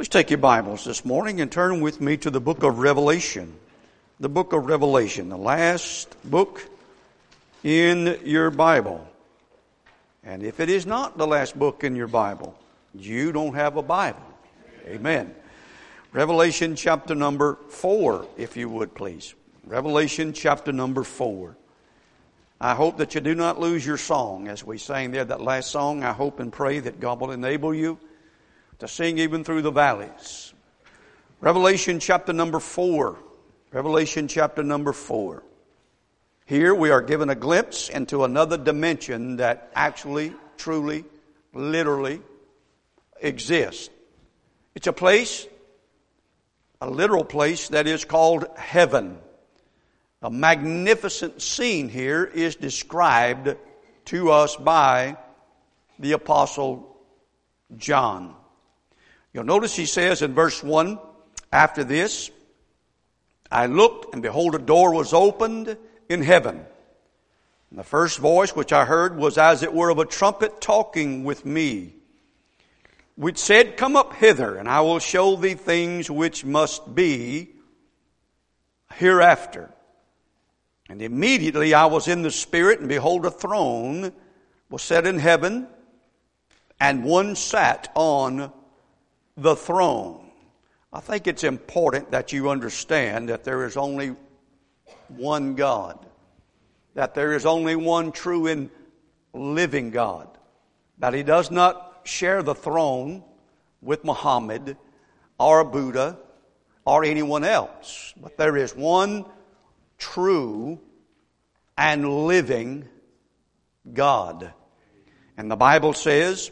Please take your Bibles this morning and turn with me to the book of Revelation. The book of Revelation, the last book in your Bible. And if it is not the last book in your Bible, you don't have a Bible. Amen. Revelation chapter number 4, if you would please. Revelation chapter number 4. I hope that you do not lose your song as we sang there, that last song. I hope and pray that God will enable you to sing even through the valleys. Revelation chapter number 4. Revelation chapter number 4. Here we are given a glimpse into another dimension that actually, truly, literally exists. It's a place, a literal place that is called heaven. A magnificent scene here is described to us by the Apostle John. You'll notice he says in verse 1, after this, I looked, and behold, a door was opened in heaven. And the first voice which I heard was as it were of a trumpet talking with me, which said, Come up hither, and I will show thee things which must be hereafter. And immediately I was in the Spirit, and behold, a throne was set in heaven, and one sat on the throne. I think it's important that you understand that there is only one God, that there is only one true and living God, that He does not share the throne with Muhammad or Buddha or anyone else, but there is one true and living God. And the Bible says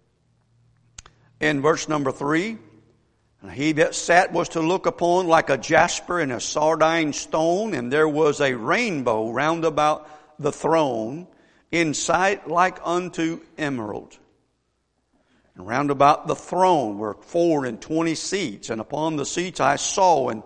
in verse number 3, and he that sat was to look upon like a jasper and a sardine stone, and there was a rainbow round about the throne, in sight like unto emerald. And round about the throne were 24 seats, and upon the seats I saw and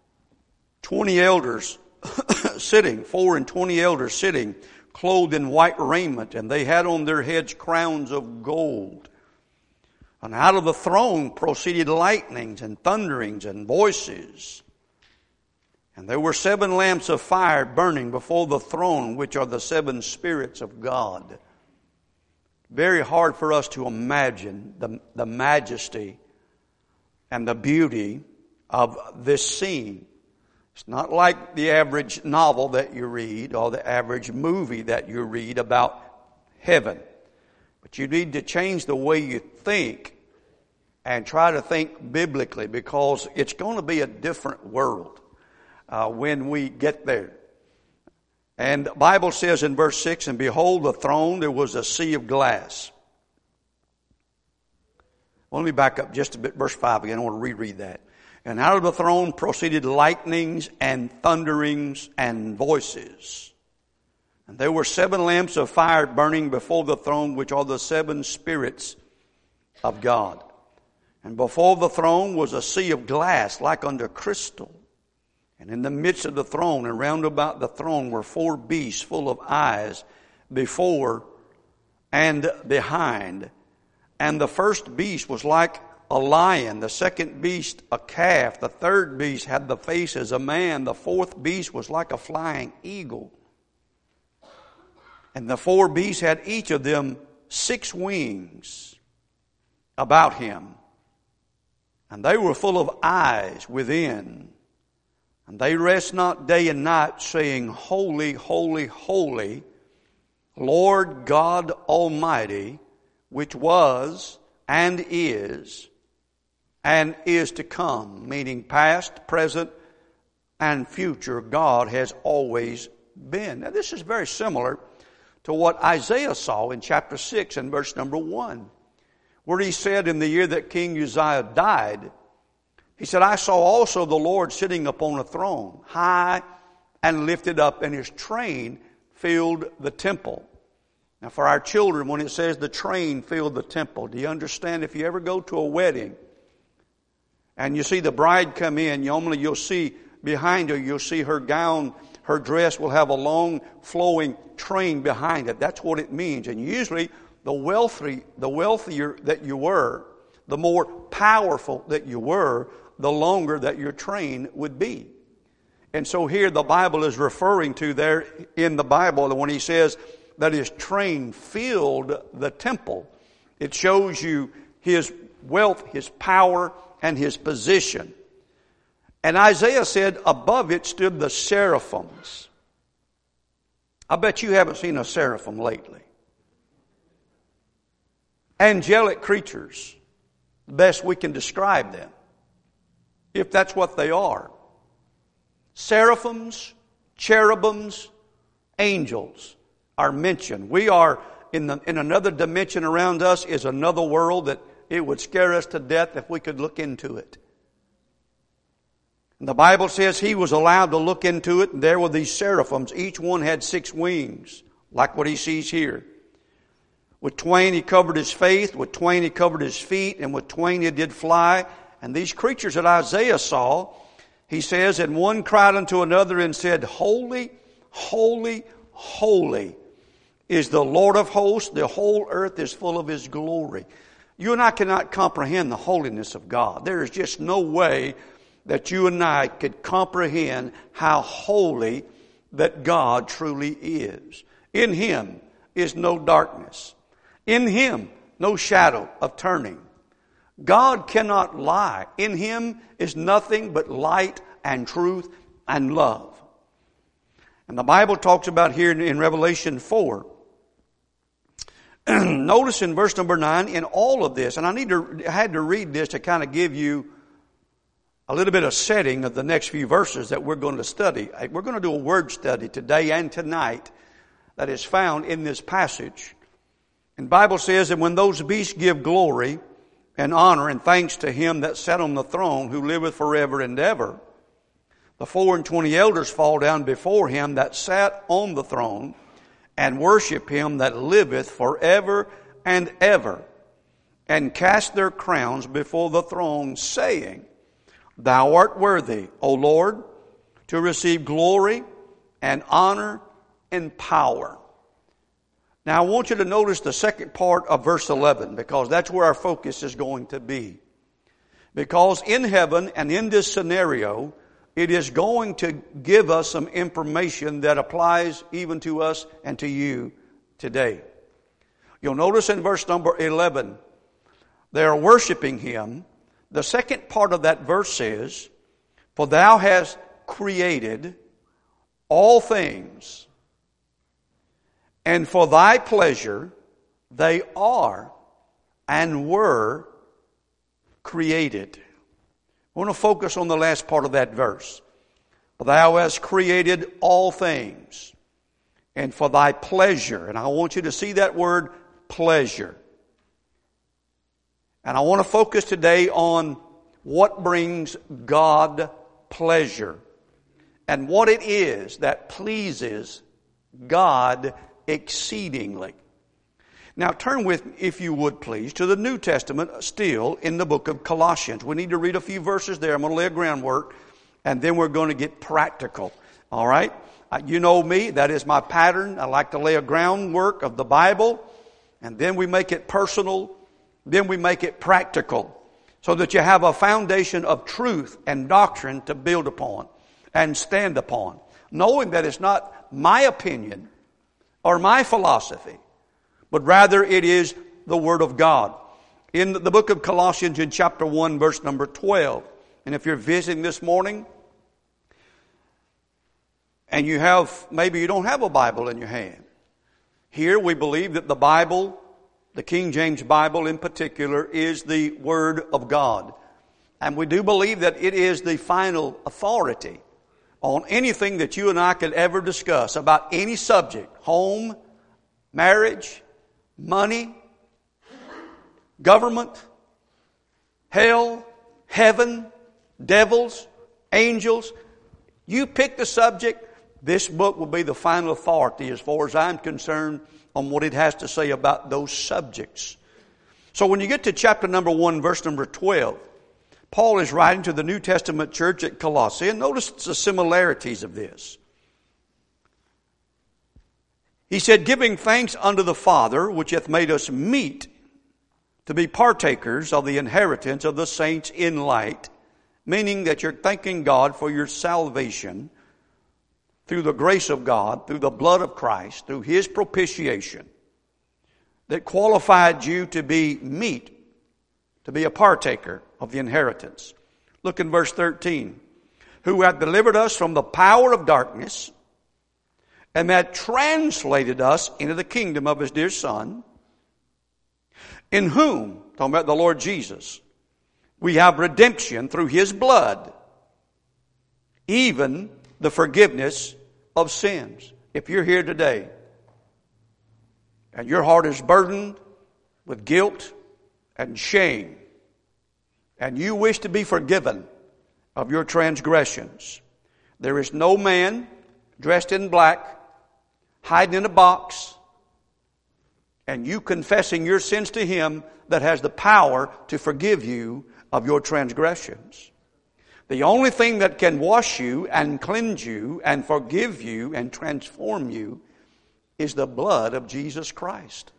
20 elders sitting, 24 elders sitting, clothed in white raiment, and they had on their heads crowns of gold. And out of the throne proceeded lightnings and thunderings and voices. And there were 7 lamps of fire burning before the throne, which are the 7 spirits of God. Very hard for us to imagine the majesty and the beauty of this scene. It's not like the average novel that you read or the average movie that you read about heaven. But you need to change the way you think and try to think biblically, because it's going to be a different world when we get there. And the Bible says in verse 6, and behold, the throne, there was a sea of glass. Well, let me back up just a bit, verse 5 again. I want to reread that. And out of the throne proceeded lightnings and thunderings and voices. And there were 7 lamps of fire burning before the throne, which are the 7 spirits of God. And before the throne was a sea of glass like unto crystal. And in the midst of the throne and round about the throne were 4 beasts full of eyes before and behind. And the first beast was like a lion, the second beast a calf, the third beast had the face as a man, the fourth beast was like a flying eagle. And the 4 beasts had each of them 6 wings about him. And they were full of eyes within. And they rest not day and night, saying, Holy, holy, holy, Lord God Almighty, which was and is to come. Meaning past, present, and future, God has always been. Now this is very similar to what Isaiah saw in chapter 6 and verse number 1. Where he said in the year that King Uzziah died, he said, I saw also the Lord sitting upon a throne, high and lifted up, and his train filled the temple. Now for our children, when it says the train filled the temple, do you understand if you ever go to a wedding and you see the bride come in, normally you'll see behind her, you'll see her gown, her dress will have a long flowing train behind it. That's what it means. And usually the wealthier that you were, the more powerful that you were, the longer that your train would be. And so here the Bible is referring to there in the Bible that when he says that his train filled the temple, it shows you his wealth, his power, and his position. And Isaiah said above it stood the seraphims. I bet you haven't seen a seraphim lately. Angelic creatures, the best we can describe them, if that's what they are. Seraphims, cherubims, angels are mentioned. We are in another dimension around us is another world that it would scare us to death if we could look into it. And the Bible says he was allowed to look into it, and there were these seraphims. Each one had 6 wings, like what he sees here. With twain he covered his face, with twain he covered his feet, and with twain he did fly. And these creatures that Isaiah saw, he says, and one cried unto another and said, Holy, holy, holy is the Lord of hosts. The whole earth is full of his glory. You and I cannot comprehend the holiness of God. There is just no way that you and I could comprehend how holy that God truly is. In him is no darkness. In him no shadow of turning. God cannot lie. In him is nothing but light and truth and love. And the Bible talks about here in Revelation 4. Notice in verse number 9, in all of this, and I had to read this to kind of give you a little bit of setting of the next few verses that we're going to study. We're going to do a word study today and tonight that is found in this passage. And the Bible says that when those beasts give glory and honor and thanks to him that sat on the throne, who liveth forever and ever, the 24 elders fall down before him that sat on the throne and worship him that liveth forever and ever, and cast their crowns before the throne, saying, Thou art worthy, O Lord, to receive glory and honor and power. Now I want you to notice the second part of verse 11, because that's where our focus is going to be. Because in heaven and in this scenario, it is going to give us some information that applies even to us and to you today. You'll notice in verse number 11, they are worshiping him. The second part of that verse says, For thou hast created all things, and for thy pleasure they are and were created. I want to focus on the last part of that verse. For thou hast created all things, and for thy pleasure. And I want you to see that word, pleasure. And I want to focus today on what brings God pleasure and what it is that pleases God exceedingly. Now turn with me, if you would please, to the New Testament, still in the book of Colossians. We need to read a few verses there. I'm going to lay a groundwork, and then we're going to get practical. All right? You know me. That is my pattern. I like to lay a groundwork of the Bible, and then we make it personal. Then we make it practical, so that you have a foundation of truth and doctrine to build upon and stand upon, knowing that it's not my opinion or my philosophy, but rather it is the Word of God. In the book of Colossians in chapter 1, verse number 12. And if you're visiting this morning, and maybe you don't have a Bible in your hand. Here we believe that the Bible, the King James Bible in particular, is the Word of God. And we do believe that it is the final authority on anything that you and I could ever discuss about any subject. Home, marriage, money, government, hell, heaven, devils, angels. You pick the subject, this book will be the final authority as far as I'm concerned on what it has to say about those subjects. So when you get to chapter number 1, verse number 12, Paul is writing to the New Testament church at Colossae, and notice the similarities of this. He said, giving thanks unto the Father, which hath made us meet to be partakers of the inheritance of the saints in light, meaning that you're thanking God for your salvation through the grace of God, through the blood of Christ, through His propitiation, that qualified you to be meet, to be a partaker of the inheritance. Look in verse 13. Who hath delivered us from the power of darkness, and hath translated us into the kingdom of His dear Son, in whom, talking about the Lord Jesus, we have redemption through His blood, even the forgiveness of sins. If you're here today and your heart is burdened with guilt and shame, and you wish to be forgiven of your transgressions, there is no man dressed in black, hiding in a box, and you confessing your sins to Him that has the power to forgive you of your transgressions. The only thing that can wash you and cleanse you and forgive you and transform you is the blood of Jesus Christ,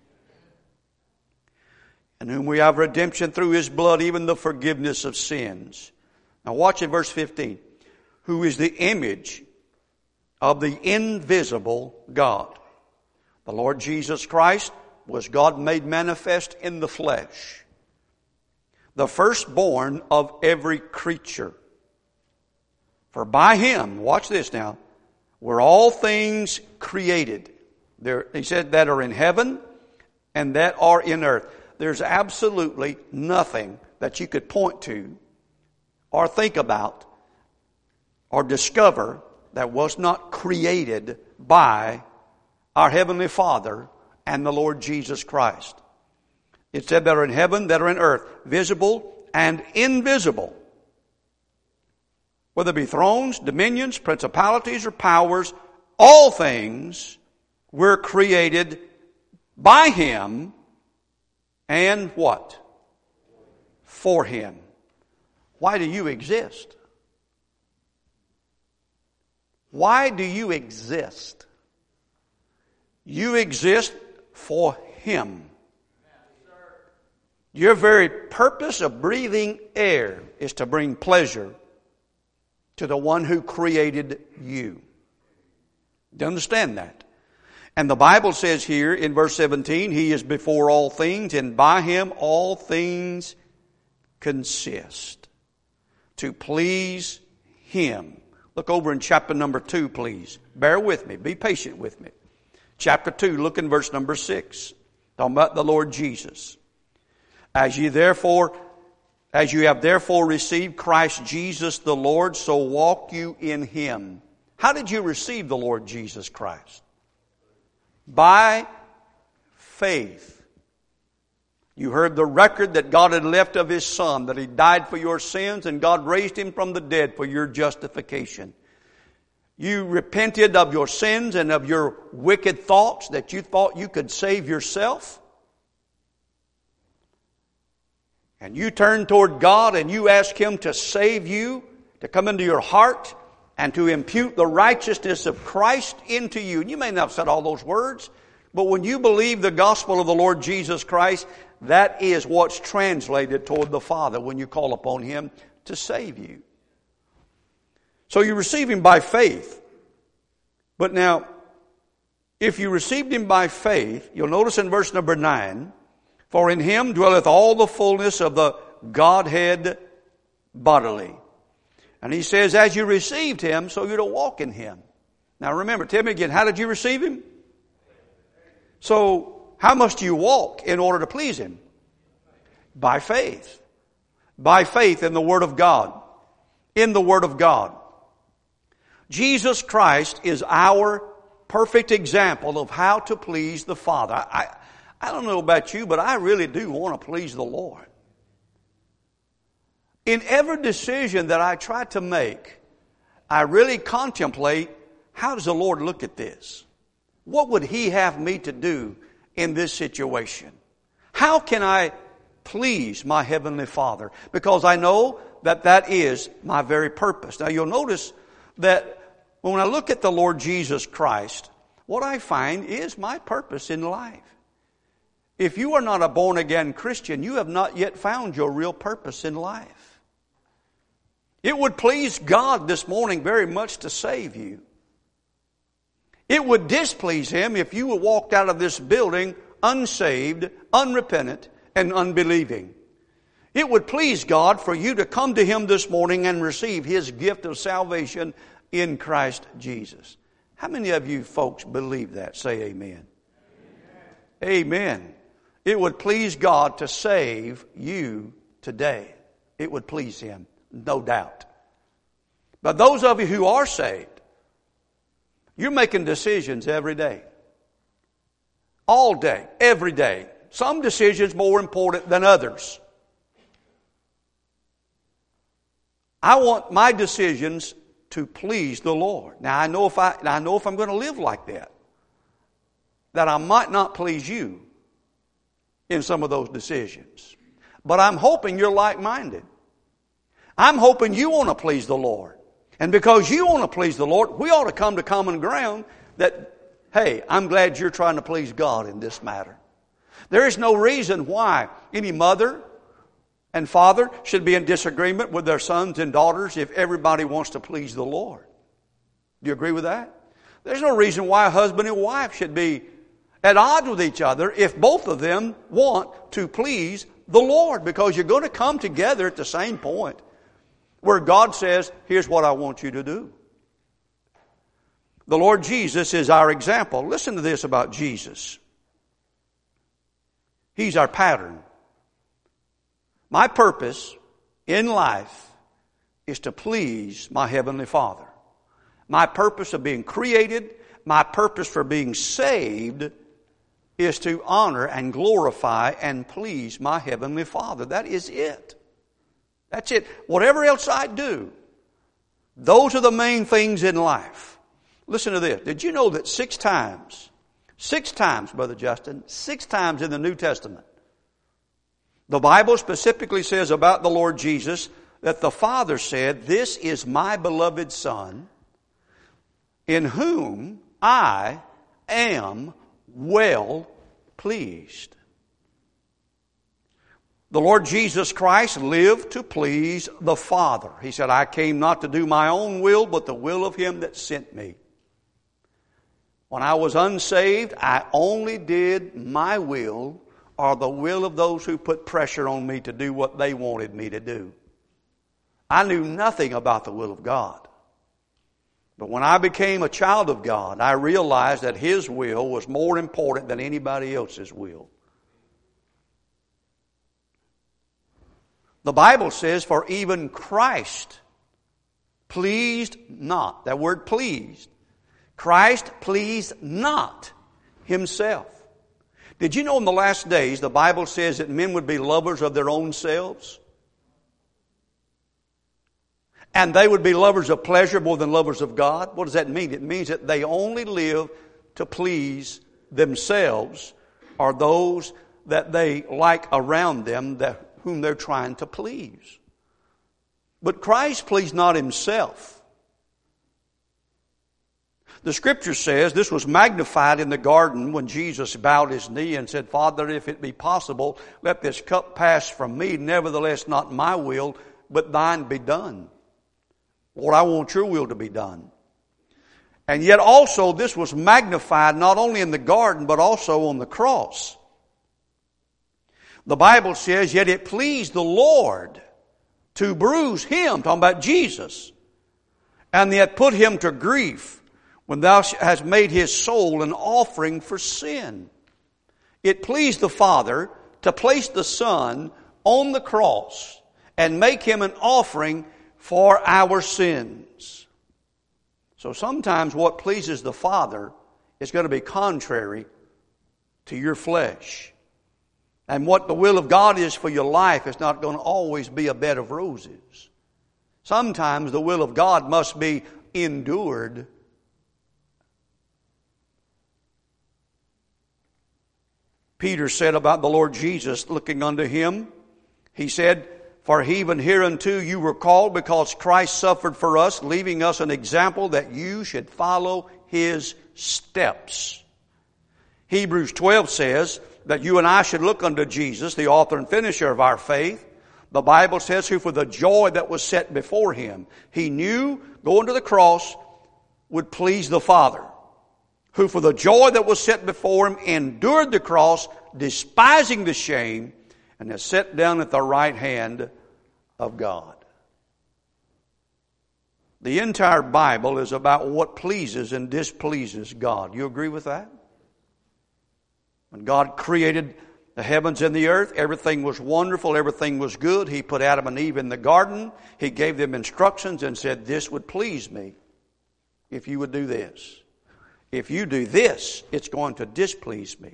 in whom we have redemption through His blood, even the forgiveness of sins. Now watch in verse 15. Who is the image of the invisible God. The Lord Jesus Christ was God made manifest in the flesh, the firstborn of every creature. For by Him, watch this now, were all things created. He said that are in heaven and that are in earth. There's absolutely nothing that you could point to or think about or discover that was not created by our Heavenly Father and the Lord Jesus Christ. It said that are in heaven, that are in earth, visible and invisible. Whether it be thrones, dominions, principalities, or powers, all things were created by Him and what? For Him. Why do you exist? Why do you exist? You exist for Him. Your very purpose of breathing air is to bring pleasure to the one who created you. Do you understand that? And the Bible says here in verse 17, He is before all things, and by Him all things consist. To please Him. Look over in chapter number 2, please. Bear with me. Be patient with me. Chapter 2, look in verse number 6. Talking about the Lord Jesus. As you have therefore received Christ Jesus the Lord, so walk you in Him. How did you receive the Lord Jesus Christ? By faith. You heard the record that God had left of His Son, that He died for your sins, and God raised Him from the dead for your justification. You repented of your sins and of your wicked thoughts that you thought you could save yourself. And you turned toward God and you asked Him to save you, to come into your heart, and to impute the righteousness of Christ into you. And you may not have said all those words, but when you believe the gospel of the Lord Jesus Christ, that is what's translated toward the Father when you call upon Him to save you. So you receive Him by faith. But now, if you received Him by faith, you'll notice in verse number 9, for in Him dwelleth all the fullness of the Godhead bodily. And He says, as you received Him, so you're to walk in Him. Now remember, tell me again, how did you receive Him? So, how must you walk in order to please Him? By faith. By faith in the Word of God. In the Word of God. Jesus Christ is our perfect example of how to please the Father. I don't know about you, but I really do want to please the Lord. In every decision that I try to make, I really contemplate, how does the Lord look at this? What would He have me to do in this situation? How can I please my Heavenly Father? Because I know that that is my very purpose. Now you'll notice that when I look at the Lord Jesus Christ, what I find is my purpose in life. If you are not a born-again Christian, you have not yet found your real purpose in life. It would please God this morning very much to save you. It would displease Him if you walked out of this building unsaved, unrepentant, and unbelieving. It would please God for you to come to Him this morning and receive His gift of salvation in Christ Jesus. How many of you folks believe that? Say amen. Amen. It would please God to save you today. It would please Him, no doubt. But those of you who are saved, you're making decisions every day. All day, every day. Some decisions more important than others. I want my decisions to please the Lord. Now I know if I'm going to live like that I might not please you in some of those decisions. But I'm hoping you're like-minded. I'm hoping you want to please the Lord. And because you want to please the Lord, we ought to come to common ground that, hey, I'm glad you're trying to please God in this matter. There is no reason why any mother and father should be in disagreement with their sons and daughters if everybody wants to please the Lord. Do you agree with that? There's no reason why a husband and wife should be at odds with each other if both of them want to please the Lord, because you're going to come together at the same point where God says, here's what I want you to do. The Lord Jesus is our example. Listen to this about Jesus. He's our pattern. My purpose in life is to please my Heavenly Father. My purpose of being created, my purpose for being saved is to honor and glorify and please my Heavenly Father. That is it. That's it. Whatever else I do, those are the main things in life. Listen to this. Did you know that 6 times, Brother Justin, 6 times in the New Testament, the Bible specifically says about the Lord Jesus that the Father said, "This is my beloved Son, in whom I am well pleased." The Lord Jesus Christ lived to please the Father. He said, "I came not to do my own will, but the will of Him that sent me." When I was unsaved, I only did my will or the will of those who put pressure on me to do what they wanted me to do. I knew nothing about the will of God. But when I became a child of God, I realized that His will was more important than anybody else's will. The Bible says, "For even Christ pleased not." That word pleased. Christ pleased not Himself. Did you know in the last days the Bible says that men would be lovers of their own selves? And they would be lovers of pleasure more than lovers of God? What does that mean? It means that they only live to please themselves or those that they like around them, whom they're trying to please. But Christ pleased not Himself. The Scripture says this was magnified in the garden when Jesus bowed His knee and said, "Father, if it be possible, let this cup pass from me. Nevertheless, not my will, but thine be done." Lord, I want your will to be done. And yet also this was magnified not only in the garden, but also on the cross. The Bible says, "Yet it pleased the Lord to bruise Him," talking about Jesus, "and yet put Him to grief when thou hast made His soul an offering for sin." It pleased the Father to place the Son on the cross and make Him an offering for our sins. So sometimes what pleases the Father is going to be contrary to your flesh. And what the will of God is for your life is not going to always be a bed of roses. Sometimes the will of God must be endured. Peter said about the Lord Jesus, looking unto Him, he said, "For even hereunto you were called, because Christ suffered for us, leaving us an example that you should follow His steps." Hebrews 12 says, that you and I should look unto Jesus, the author and finisher of our faith. The Bible says, who for the joy that was set before him, he knew going to the cross would please the Father. Who for the joy that was set before him endured the cross, despising the shame, and is set down at the right hand of God. The entire Bible is about what pleases and displeases God. You agree with that? When God created the heavens and the earth, everything was wonderful, everything was good. He put Adam and Eve in the garden. He gave them instructions and said, this would please me if you would do this. If you do this, it's going to displease me.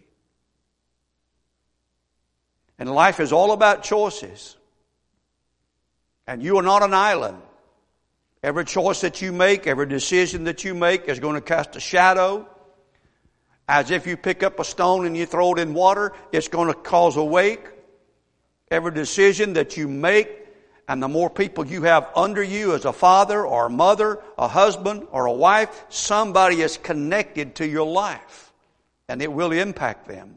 And life is all about choices. And you are not an island. Every choice that you make, every decision that you make is going to cast a shadow. As if you pick up a stone and you throw it in water, it's going to cause a wake. Every decision that you make, and the more people you have under you as a father or a mother, a husband or a wife, somebody is connected to your life, and it will impact them.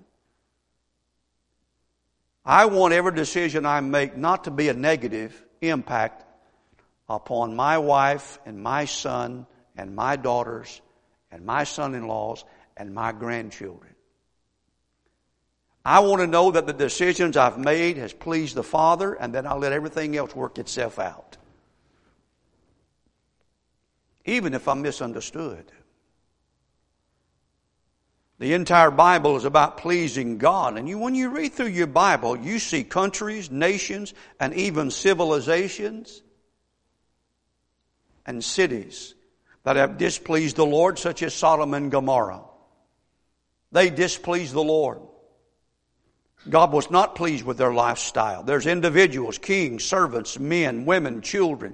I want every decision I make not to be a negative impact upon my wife and my son and my daughters and my son-in-laws and my grandchildren. I want to know that the decisions I've made has pleased the Father, and then I'll let everything else work itself out. Even if I'm misunderstood. The entire Bible is about pleasing God. And when you read through your Bible, you see countries, nations, and even civilizations and cities that have displeased the Lord, such as Sodom and Gomorrah. They displeased the Lord. God was not pleased with their lifestyle. There's individuals, kings, servants, men, women, children.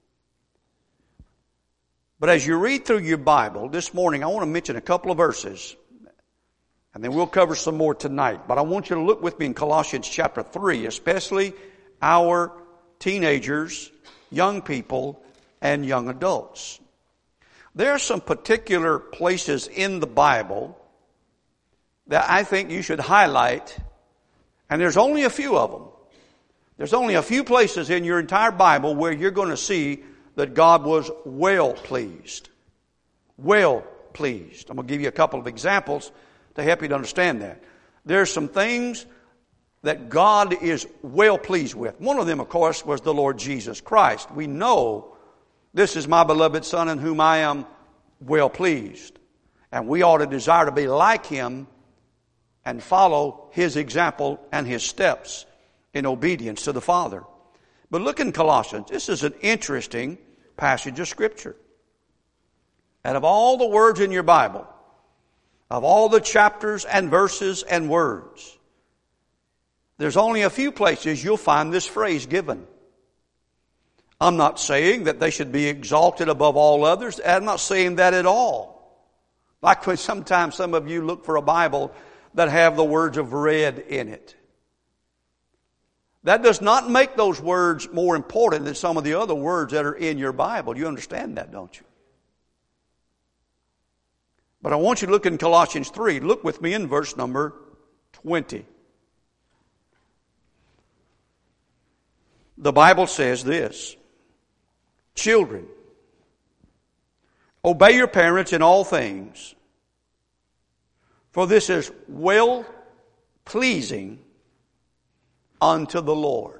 But as you read through your Bible, this morning I want to mention a couple of verses, and then we'll cover some more tonight. But I want you to look with me in Colossians chapter 3, especially our teenagers, young people, and young adults. There are some particular places in the Bible that I think you should highlight, and there's only a few of them. There's only a few places in your entire Bible where you're going to see that God was well pleased. Well pleased. I'm going to give you a couple of examples to help you to understand that. There's some things that God is well pleased with. One of them, of course, was the Lord Jesus Christ. We know this is my beloved Son in whom I am well pleased. And we ought to desire to be like Him and follow His example and His steps in obedience to the Father. But look in Colossians. This is an interesting passage of Scripture. Out of all the words in your Bible, of all the chapters and verses and words, there's only a few places you'll find this phrase given. I'm not saying that they should be exalted above all others. I'm not saying that at all. Like when sometimes some of you look for a Bible that have the words of red in it. That does not make those words more important than some of the other words that are in your Bible. You understand that, don't you? But I want you to look in Colossians 3. Look with me in verse number 20. The Bible says this: children, obey your parents in all things, for this is well pleasing unto the Lord.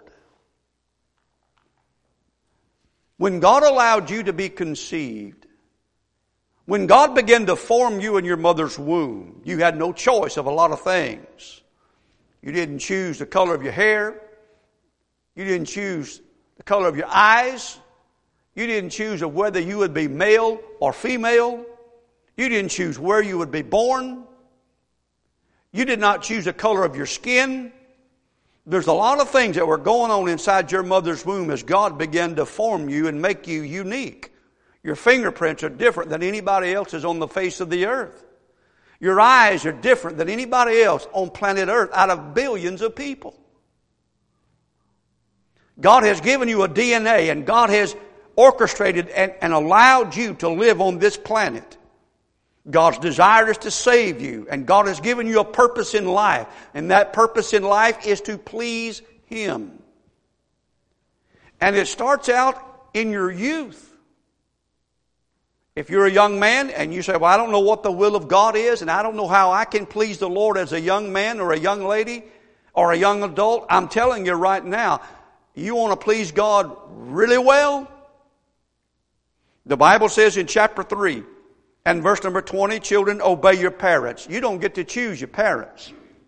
When God allowed you to be conceived, when God began to form you in your mother's womb, you had no choice of a lot of things. You didn't choose the color of your hair. You didn't choose the color of your eyes. You didn't choose of whether you would be male or female. You didn't choose where you would be born. You did not choose the color of your skin. There's a lot of things that were going on inside your mother's womb as God began to form you and make you unique. Your fingerprints are different than anybody else's on the face of the earth. Your eyes are different than anybody else on planet Earth out of billions of people. God has given you a DNA, and God has orchestrated and allowed you to live on this planet. God's desire is to save you, and God has given you a purpose in life, and that purpose in life is to please Him. And it starts out in your youth. If you're a young man and you say, well, I don't know what the will of God is, and I don't know how I can please the Lord as a young man or a young lady or a young adult, I'm telling you right now, you want to please God really well? The Bible says in chapter 3 and verse number 20, children, obey your parents. You don't get to choose your parents.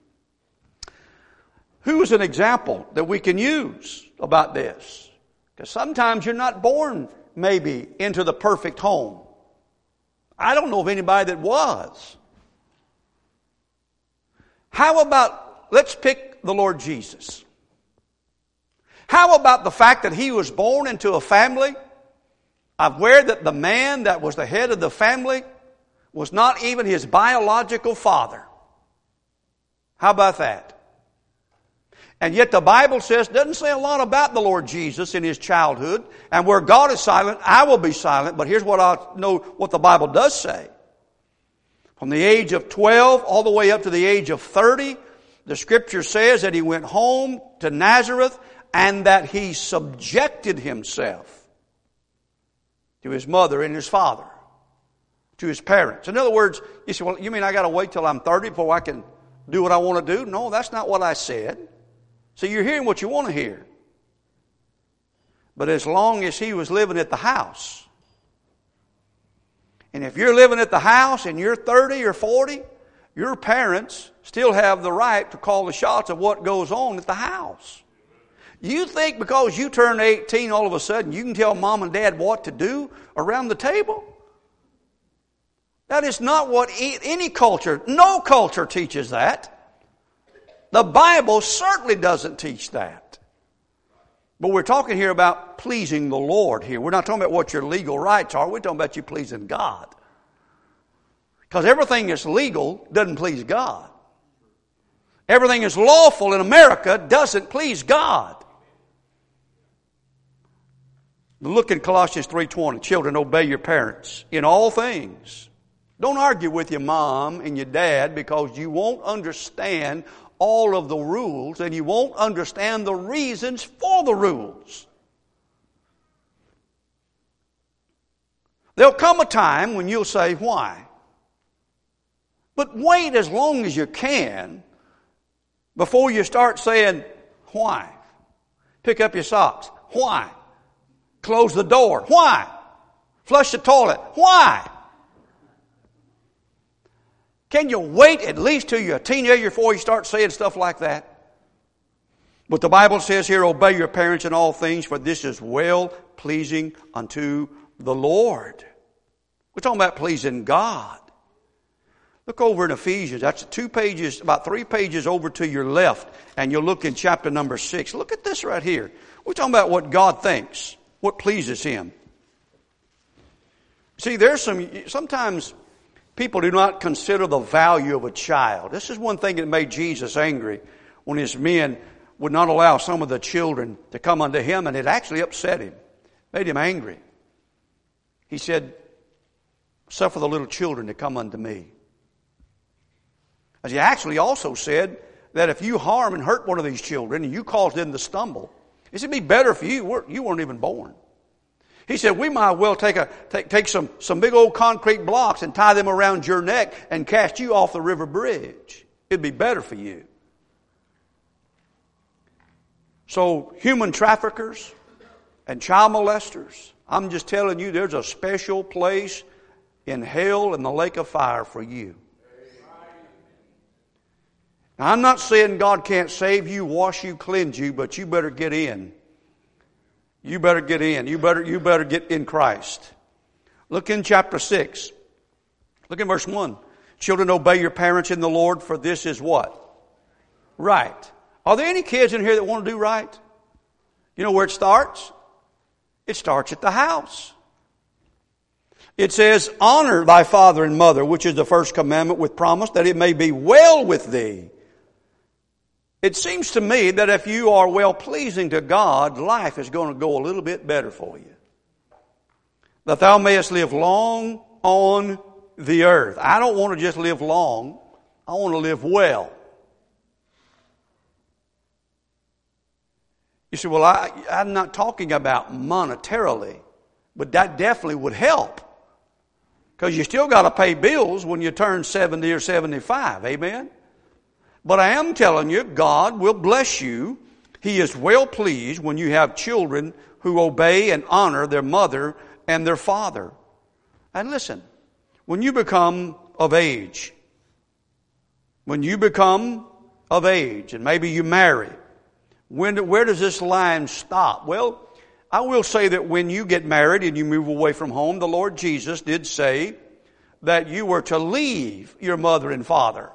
Who is an example that we can use about this? Because sometimes you're not born maybe into the perfect home. I don't know of anybody that was. How about, let's pick the Lord Jesus. How about the fact that He was born into a family of where that the man that was the head of the family was not even his biological father? How about that? And yet the Bible says, doesn't say a lot about the Lord Jesus in His childhood. And where God is silent, I will be silent. But here's what I know what the Bible does say. From the age of 12 all the way up to the age of 30, the Scripture says that He went home to Nazareth and that He subjected Himself to His mother and His father, to His parents. In other words, you say, well, you mean I got to wait till I'm 30 before I can do what I want to do? No, that's not what I said. So you're hearing what you want to hear. But as long as he was living at the house, and if you're living at the house and you're 30 or 40, your parents still have the right to call the shots of what goes on at the house. You think because you turn 18 all of a sudden you can tell mom and dad what to do around the table? That is not what any culture, no culture teaches that. The Bible certainly doesn't teach that. But we're talking here about pleasing the Lord here. We're not talking about what your legal rights are. We're talking about you pleasing God. Because everything that's legal doesn't please God. Everything that's lawful in America doesn't please God. Look in Colossians 3:20. Children, obey your parents in all things. Don't argue with your mom and your dad because you won't understand all of the rules and you won't understand the reasons for the rules. There'll come a time when you'll say, why? But wait as long as you can before you start saying, why? Pick up your socks. Why? Close the door. Why? Flush the toilet. Why? Can you wait at least till you're a teenager before you start saying stuff like that? But the Bible says here, obey your parents in all things, for this is well pleasing unto the Lord. We're talking about pleasing God. Look over in Ephesians. That's 2 pages, about 3 pages over to your left, and you'll look in chapter number 6. Look at this right here. We're talking about what God thinks, what pleases Him. See, sometimes people do not consider the value of a child. This is one thing that made Jesus angry when His men would not allow some of the children to come unto Him, and it actually upset Him, made Him angry. He said, suffer the little children to come unto me. As He actually also said that if you harm and hurt one of these children and you cause them to stumble, it would be better for you weren't even born. He said, we might well take some big old concrete blocks and tie them around your neck and cast you off the river bridge. It'd be better for you. So human traffickers and child molesters, I'm just telling you, there's a special place in hell and the lake of fire for you. Now, I'm not saying God can't save you, wash you, cleanse you, but you better get in. You better get in. You better get in Christ. Look in chapter 6. Look in verse 1. Children, obey your parents in the Lord, for this is what? Right. Are there any kids in here that want to do right? You know where it starts? It starts at the house. It says, honor thy father and mother, which is the first commandment with promise, that it may be well with thee. It seems to me that if you are well pleasing to God, life is going to go a little bit better for you. That thou mayest live long on the earth. I don't want to just live long. I want to live well. You say, well, I'm not talking about monetarily, but that definitely would help. Because you still got to pay bills when you turn 70 or 75. Amen? But I am telling you, God will bless you. He is well pleased when you have children who obey and honor their mother and their father. And listen, when you become of age, and maybe you marry, where does this line stop? Well, I will say that when you get married and you move away from home, the Lord Jesus did say that you were to leave your mother and father.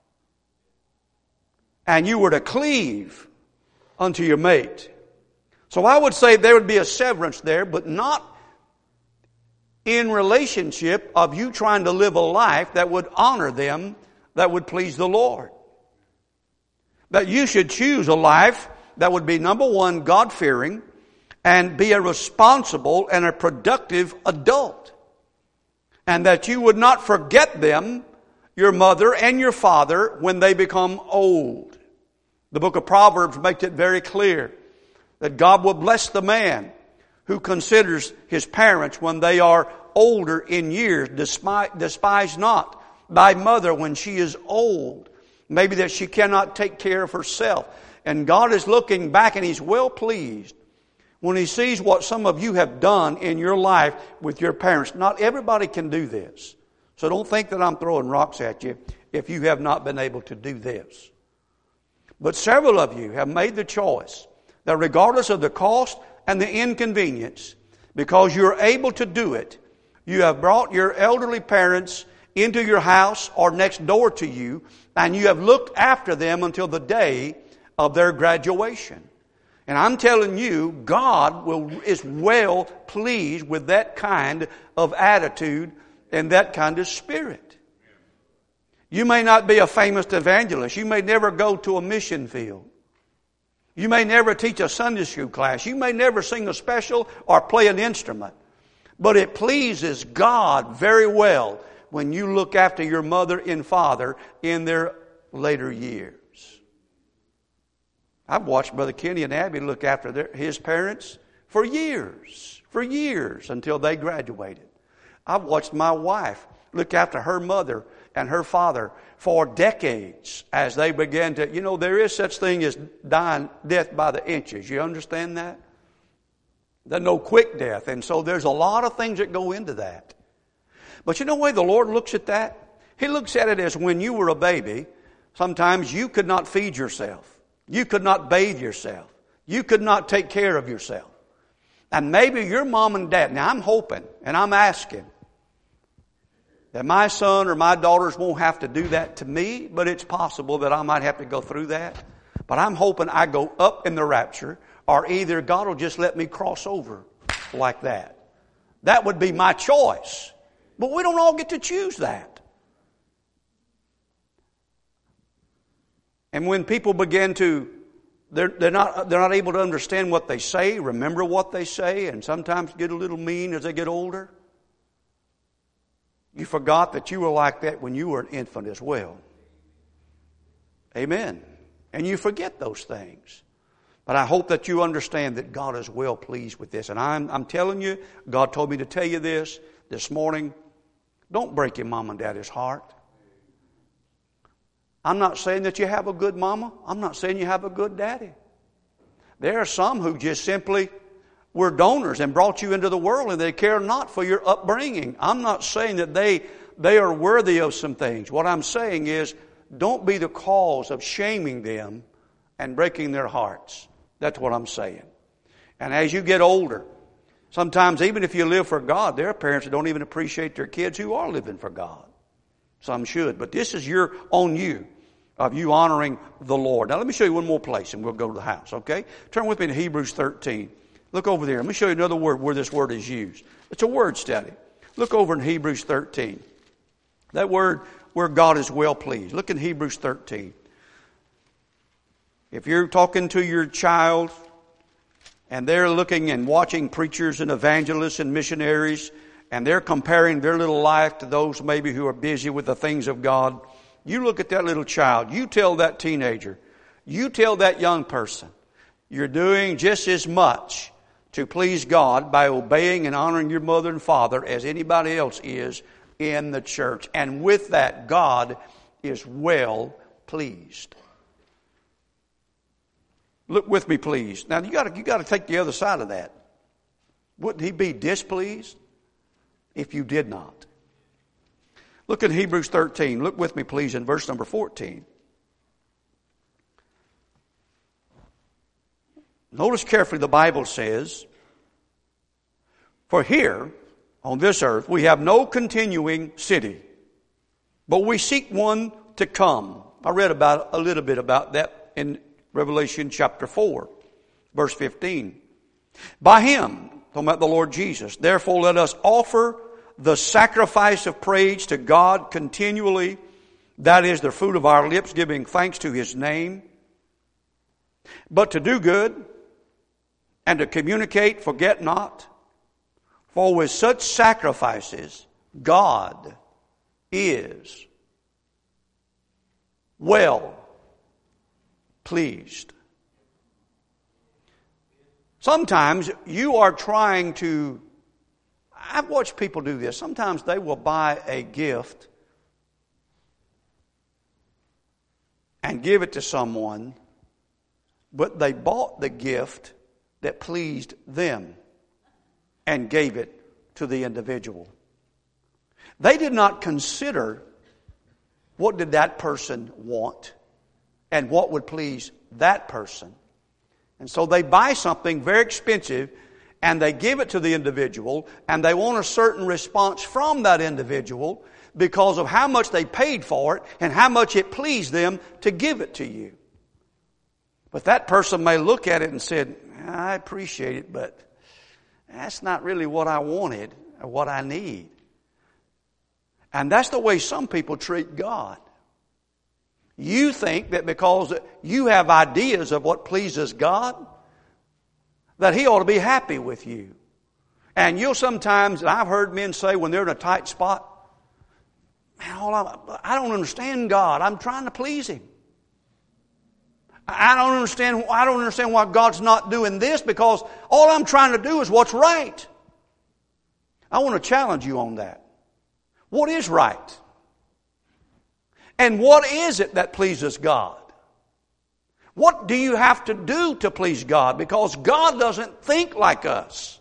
And you were to cleave unto your mate. So I would say there would be a severance there, but not in relationship of you trying to live a life that would honor them, that would please the Lord. That you should choose a life that would be, number one, God-fearing, and be a responsible and a productive adult. And that you would not forget them, your mother and your father, when they become old. The book of Proverbs makes it very clear that God will bless the man who considers his parents when they are older in years. Despise not thy mother when she is old. Maybe that she cannot take care of herself. And God is looking back and He's well pleased when He sees what some of you have done in your life with your parents. Not everybody can do this. So don't think that I'm throwing rocks at you if you have not been able to do this. But several of you have made the choice that regardless of the cost and the inconvenience, because you're able to do it, you have brought your elderly parents into your house or next door to you, and you have looked after them until the day of their graduation. And I'm telling you, God is well pleased with that kind of attitude and that kind of spirit. You may not be a famous evangelist. You may never go to a mission field. You may never teach a Sunday school class. You may never sing a special or play an instrument. But it pleases God very well when you look after your mother and father in their later years. I've watched Brother Kenny and Abby look after his parents for years until they graduated. I've watched my wife look after her mother and her father for decades as they began to, there is such thing as death by the inches. You understand that? There's no quick death. And so there's a lot of things that go into that. But you know the way the Lord looks at that? He looks at it as when you were a baby, sometimes you could not feed yourself. You could not bathe yourself. You could not take care of yourself. And maybe your mom and dad, now I'm hoping and I'm asking that my son or my daughters won't have to do that to me, but it's possible that I might have to go through that. But I'm hoping I go up in the rapture, or either God will just let me cross over like that. That would be my choice. But we don't all get to choose that. And when people begin to, they're not able to understand what they say, remember what they say, and sometimes get a little mean as they get older. You forgot that you were like that when you were an infant as well. Amen. And you forget those things. But I hope that you understand that God is well pleased with this. And I'm telling you, God told me to tell you this morning. Don't break your mom and daddy's heart. I'm not saying that you have a good mama. I'm not saying you have a good daddy. There are some who just simply were donors and brought you into the world and they care not for your upbringing. I'm not saying that they are worthy of some things. What I'm saying is don't be the cause of shaming them and breaking their hearts. That's what I'm saying. And as you get older, sometimes even if you live for God, there are parents that don't even appreciate their kids who are living for God. Some should. But this is on you, of you honoring the Lord. Now let me show you one more place and we'll go to the house, okay? Turn with me to Hebrews 13. Look over there. Let me show you another word where this word is used. It's a word study. Look over in Hebrews 13. That word where God is well pleased. Look in Hebrews 13. If you're talking to your child and they're looking and watching preachers and evangelists and missionaries and they're comparing their little life to those maybe who are busy with the things of God. You look at that little child. You tell that teenager. You tell that young person. You're doing just as much to please God by obeying and honoring your mother and father as anybody else is in the church. And with that, God is well pleased. Look with me, please. Now, you got to take the other side of that. Wouldn't He be displeased if you did not? Look at Hebrews 13. Look with me, please, in verse number 14. Notice carefully the Bible says, "For here, on this earth, we have no continuing city, but we seek one to come." I read a little bit about that in Revelation chapter 4, verse 15. "By Him," talking about the Lord Jesus, "therefore let us offer the sacrifice of praise to God continually, that is the fruit of our lips, giving thanks to His name. But to do good and to communicate, forget not, for with such sacrifices God is well pleased." Sometimes you are trying to, I've watched people do this. Sometimes they will buy a gift and give it to someone, but they bought the gift that pleased them and gave it to the individual. They did not consider what did that person want and what would please that person. And so they buy something very expensive and they give it to the individual, and they want a certain response from that individual because of how much they paid for it and how much it pleased them to give it to you. But that person may look at it and said, "I appreciate it, but that's not really what I wanted or what I need." And that's the way some people treat God. You think that because you have ideas of what pleases God, that He ought to be happy with you. And you'll sometimes, and I've heard men say when they're in a tight spot, "Man, I don't understand God. I'm trying to please Him. I don't understand why God's not doing this because all I'm trying to do is what's right." I want to challenge you on that. What is right? And what is it that pleases God? What do you have to do to please God? Because God doesn't think like us.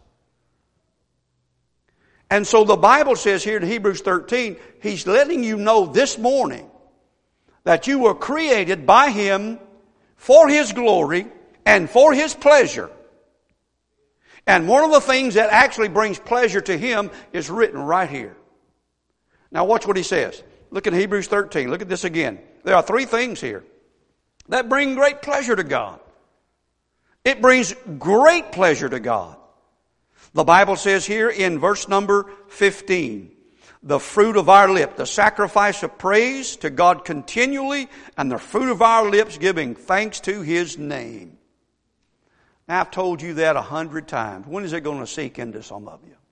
And so the Bible says here in Hebrews 13, He's letting you know this morning that you were created by Him for His glory and for His pleasure. And one of the things that actually brings pleasure to Him is written right here. Now watch what He says. Look at Hebrews 13. Look at this again. There are three things here that bring great pleasure to God. It brings great pleasure to God. The Bible says here in verse number 15, "The fruit of our lip, the sacrifice of praise to God continually, and the fruit of our lips giving thanks to His name." Now I've told you that 100 times. When is it going to sink into some of you?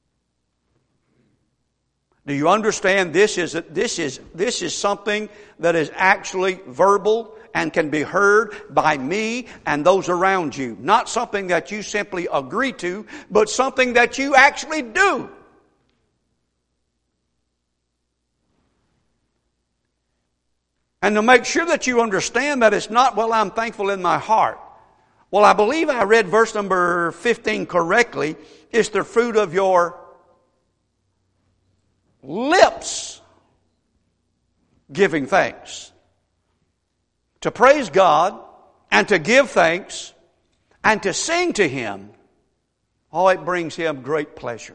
Do you understand this is something that is actually verbal and can be heard by me and those around you? Not something that you simply agree to, but something that you actually do. And to make sure that you understand that it's not, "Well, I'm thankful in my heart." Well, I believe I read verse number 15 correctly. It's the fruit of your lips giving thanks. To praise God and to give thanks and to sing to Him, oh, it brings Him great pleasure.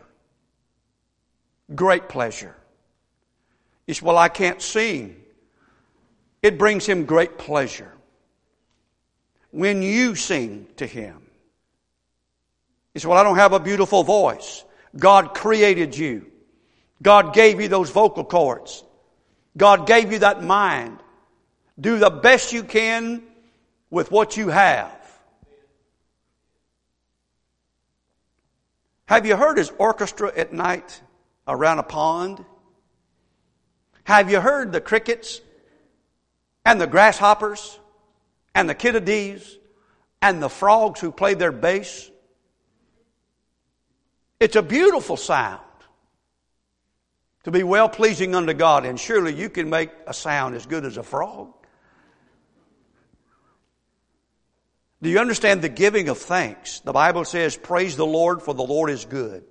Great pleasure. You say, "Well, I can't sing." It brings Him great pleasure when you sing to Him. You say, "Well, I don't have a beautiful voice." God created you. God gave you those vocal cords. God gave you that mind. Do the best you can with what you have. Have you heard His orchestra at night? around a pond? Have you heard the crickets and the grasshoppers and the kittidees and the frogs who play their bass? It's a beautiful sound to be well-pleasing unto God, and surely you can make a sound as good as a frog. Do you understand the giving of thanks? The Bible says, praise the Lord, for the Lord is good.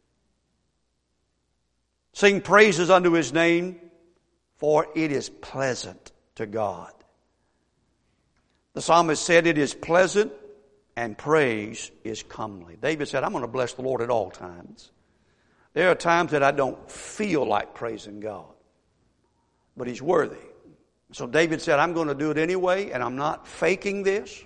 Sing praises unto His name, for it is pleasant to God. The psalmist said, it is pleasant and praise is comely. David said, I'm going to bless the Lord at all times. There are times that I don't feel like praising God, but He's worthy. So David said, I'm going to do it anyway, and I'm not faking this.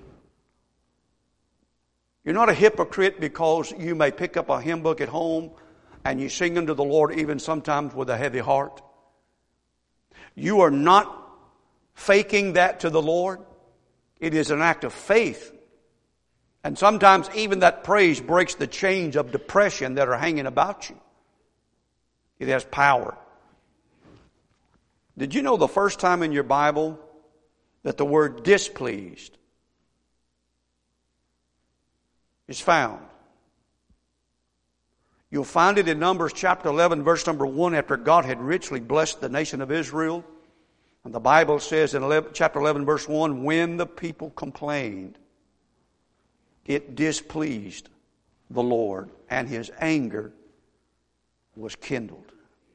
You're not a hypocrite because you may pick up a hymn book at home and you sing unto the Lord even sometimes with a heavy heart. You are not faking that to the Lord. It is an act of faith. And sometimes even that praise breaks the chains of depression that are hanging about you. It has power. Did you know the first time in your Bible that the word displeased is found? You'll find it in Numbers chapter 11, verse number 1, after God had richly blessed the nation of Israel. And the Bible says in chapter 11, verse 1, when the people complained, it displeased the Lord, and His anger was kindled.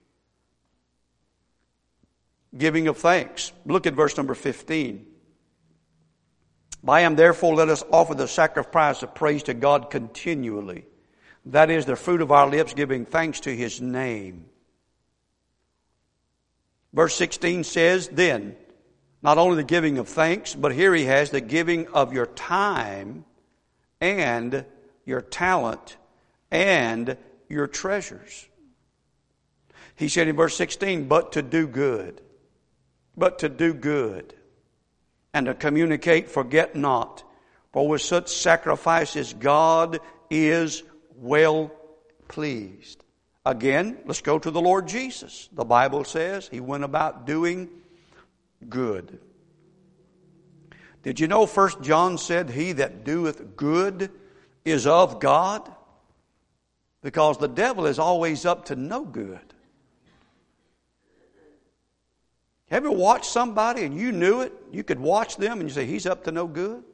Giving of thanks. Look at verse number 15. By Him, therefore, let us offer the sacrifice of praise to God continually. That is the fruit of our lips, giving thanks to His name. Verse 16 says, then, not only the giving of thanks, but here he has the giving of your time and your talent and your treasures. He said in verse 16, but to do good. But to do good. And to communicate, forget not. For with such sacrifices God is well pleased. Again, let's go to the Lord Jesus. The Bible says He went about doing good. Did you know 1 John said, he that doeth good is of God? Because the devil is always up to no good. Have you ever watched somebody and you knew it? You could watch them and you say, he's up to no good?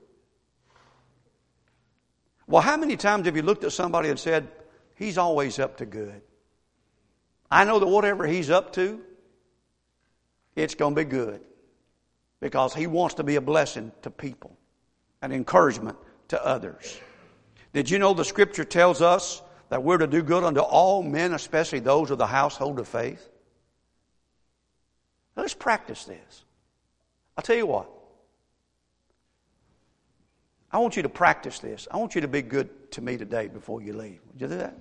Well, how many times have you looked at somebody and said, he's always up to good? I know that whatever he's up to, it's going to be good. Because he wants to be a blessing to people, an encouragement to others. Did you know the Scripture tells us that we're to do good unto all men, especially those of the household of faith? Now, let's practice this. I'll tell you what. I want you to practice this. I want you to be good to me today before you leave. Would you do that?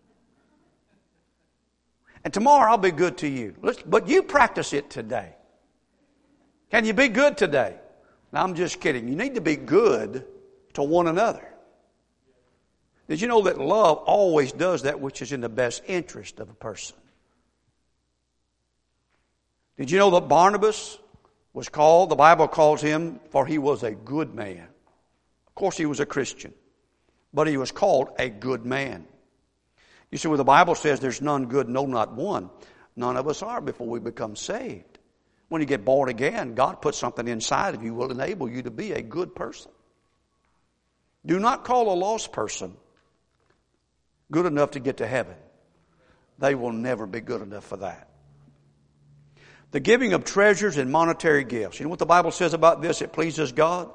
And tomorrow I'll be good to you. But you practice it today. Can you be good today? Now, I'm just kidding. You need to be good to one another. Did you know that love always does that which is in the best interest of a person? Did you know that Barnabas was called, the Bible calls him, for he was a good man. Of course, he was a Christian, but he was called a good man. You see, where the Bible says there's none good, no, not one. None of us are before we become saved. When you get born again, God puts something inside of you will enable you to be a good person. Do not call a lost person good enough to get to heaven. They will never be good enough for that. The giving of treasures and monetary gifts. You know what the Bible says about this? It pleases God.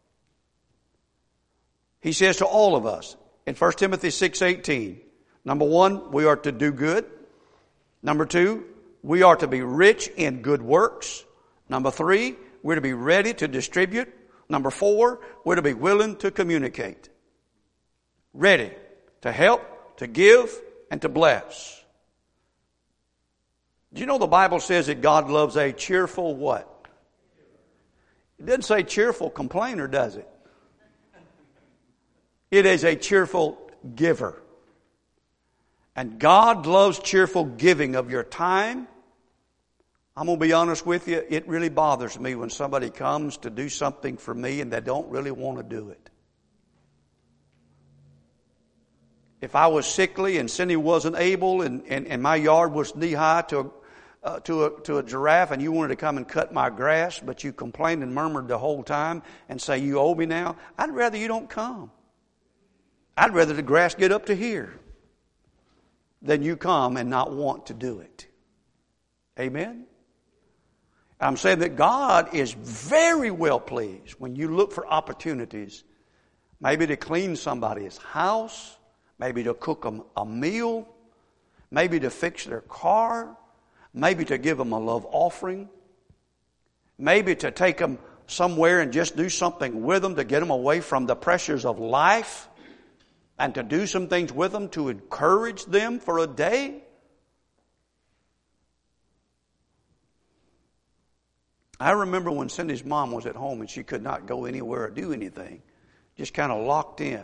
He says to all of us in 1 Timothy 6:18, number 1, we are to do good. Number 2, we are to be rich in good works. Number 3, we're to be ready to distribute. Number 4, we're to be willing to communicate. Ready to help, to give, and to bless. Do you know the Bible says that God loves a cheerful what? It doesn't say cheerful complainer, does it? It is a cheerful giver. And God loves cheerful giving of your time. I'm going to be honest with you, it really bothers me when somebody comes to do something for me and they don't really want to do it. If I was sickly and Cindy wasn't able and my yard was knee-high to a giraffe and you wanted to come and cut my grass, but you complained and murmured the whole time and say, you owe me now, I'd rather you don't come. I'd rather the grass get up to here than you come and not want to do it. Amen? I'm saying that God is very well pleased when you look for opportunities, maybe to clean somebody's house, maybe to cook them a meal, maybe to fix their car, maybe to give them a love offering, maybe to take them somewhere and just do something with them to get them away from the pressures of life and to do some things with them to encourage them for a day. I remember when Cindy's mom was at home and she could not go anywhere or do anything, just kind of locked in.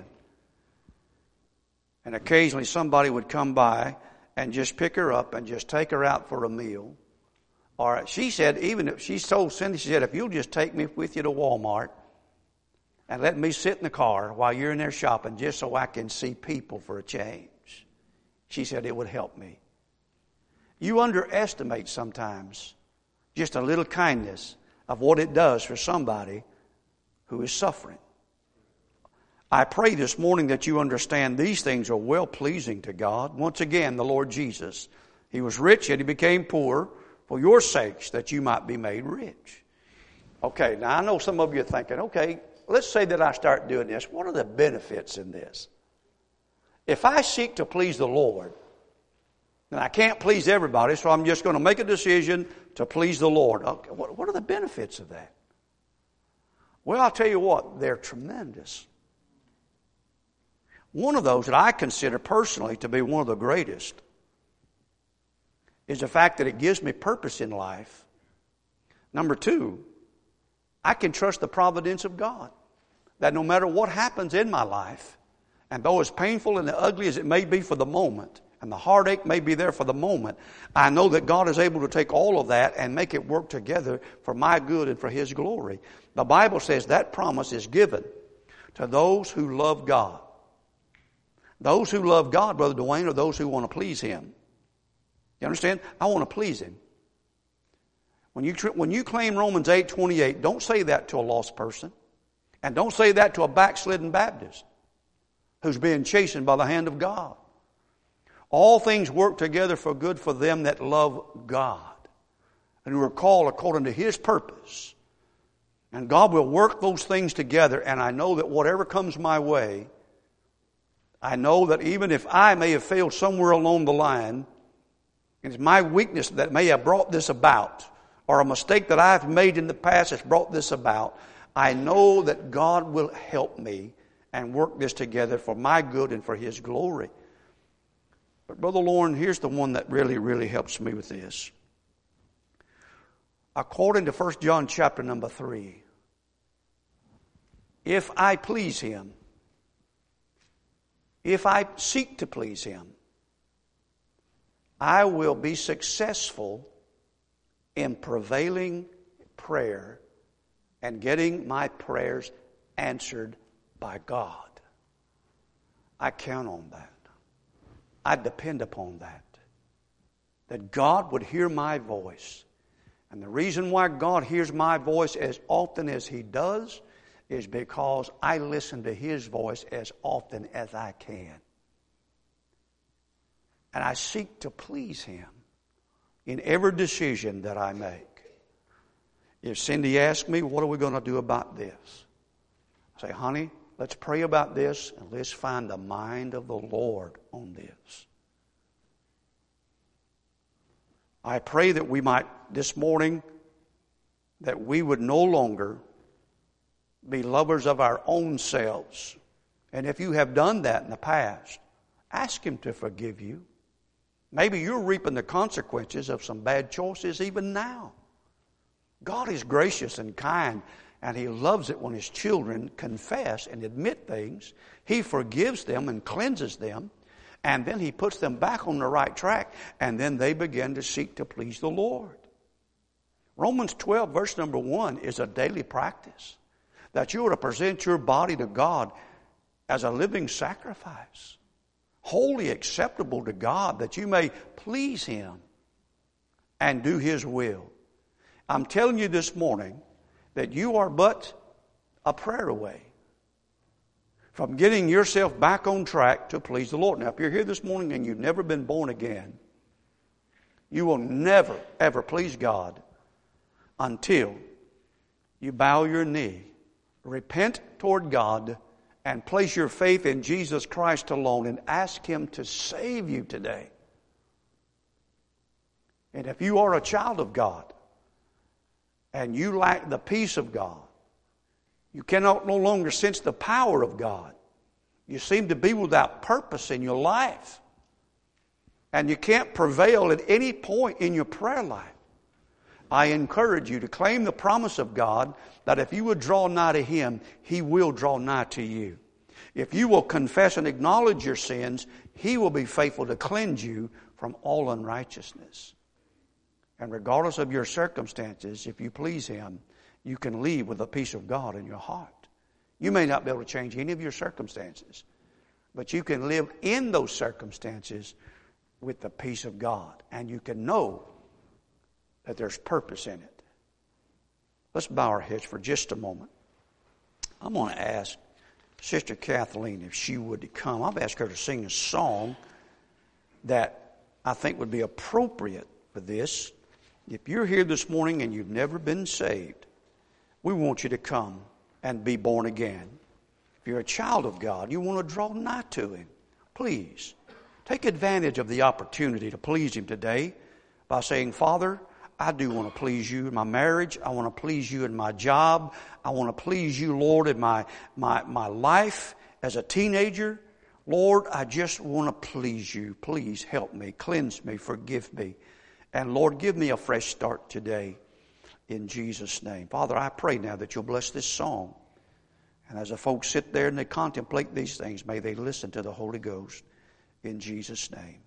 And occasionally somebody would come by and just pick her up and just take her out for a meal. Or she said, even if she told Cindy, she said, if you'll just take me with you to Walmart and let me sit in the car while you're in there shopping just so I can see people for a change. She said it would help me. You underestimate sometimes just a little kindness of what it does for somebody who is suffering. I pray this morning that you understand these things are well-pleasing to God. Once again, the Lord Jesus, He was rich yet He became poor for your sakes that you might be made rich. Okay, now I know some of you are thinking, okay, let's say that I start doing this. What are the benefits in this? If I seek to please the Lord, then I can't please everybody, so I'm just going to make a decision to please the Lord. Okay, what are the benefits of that? Well, I'll tell you what, they're tremendous. One of those that I consider personally to be one of the greatest is the fact that it gives me purpose in life. Number two, I can trust the providence of God. That no matter what happens in my life, and though as painful and ugly as it may be for the moment, and the heartache may be there for the moment, I know that God is able to take all of that and make it work together for my good and for His glory. The Bible says that promise is given to those who love God. Those who love God, Brother Dwayne, are those who want to please Him. You understand? I want to please Him. When you claim Romans 8:28, don't say that to a lost person. And don't say that to a backslidden Baptist who's being chastened by the hand of God. All things work together for good for them that love God and who are called according to His purpose. And God will work those things together, and I know that whatever comes my way, I know that even if I may have failed somewhere along the line, and it's my weakness that may have brought this about, or a mistake that I've made in the past has brought this about, I know that God will help me and work this together for my good and for His glory. But Brother Lauren, here's the one that really, really helps me with this. According to 1 John chapter number 3, if I please Him, if I seek to please Him, I will be successful in prevailing prayer and getting my prayers answered by God. I count on that. I depend upon that. That God would hear my voice. And the reason why God hears my voice as often as He does is because I listen to His voice as often as I can. And I seek to please Him in every decision that I make. If Cindy asks me, what are we going to do about this? I say, honey, let's pray about this and let's find the mind of the Lord on this. I pray that we might, this morning, that we would no longer be lovers of our own selves. And if you have done that in the past, ask Him to forgive you. Maybe you're reaping the consequences of some bad choices even now. God is gracious and kind, and He loves it when His children confess and admit things. He forgives them and cleanses them. And then He puts them back on the right track, and then they begin to seek to please the Lord. Romans 12, verse number 1 is a daily practice. That you are to present your body to God as a living sacrifice, wholly acceptable to God, that you may please Him and do His will. I'm telling you this morning that you are but a prayer away from getting yourself back on track to please the Lord. Now, if you're here this morning and you've never been born again, you will never, ever please God until you bow your knee, repent toward God, and place your faith in Jesus Christ alone and ask Him to save you today. And if you are a child of God and you lack the peace of God, you cannot no longer sense the power of God. You seem to be without purpose in your life. And you can't prevail at any point in your prayer life. I encourage you to claim the promise of God that if you would draw nigh to Him, He will draw nigh to you. If you will confess and acknowledge your sins, He will be faithful to cleanse you from all unrighteousness. And regardless of your circumstances, if you please Him, you can leave with the peace of God in your heart. You may not be able to change any of your circumstances, but you can live in those circumstances with the peace of God. And you can know that there's purpose in it. Let's bow our heads for just a moment. I'm going to ask Sister Kathleen if she would come. I've asked her to sing a song that I think would be appropriate for this. If you're here this morning and you've never been saved, we want you to come and be born again. If you're a child of God, you want to draw nigh to Him, please take advantage of the opportunity to please Him today by saying, Father, I do want to please You in my marriage. I want to please You in my job. I want to please You, Lord, in my life as a teenager. Lord, I just want to please You. Please help me, cleanse me, forgive me. And Lord, give me a fresh start today in Jesus' name. Father, I pray now that You'll bless this song. And as the folks sit there and they contemplate these things, may they listen to the Holy Ghost in Jesus' name.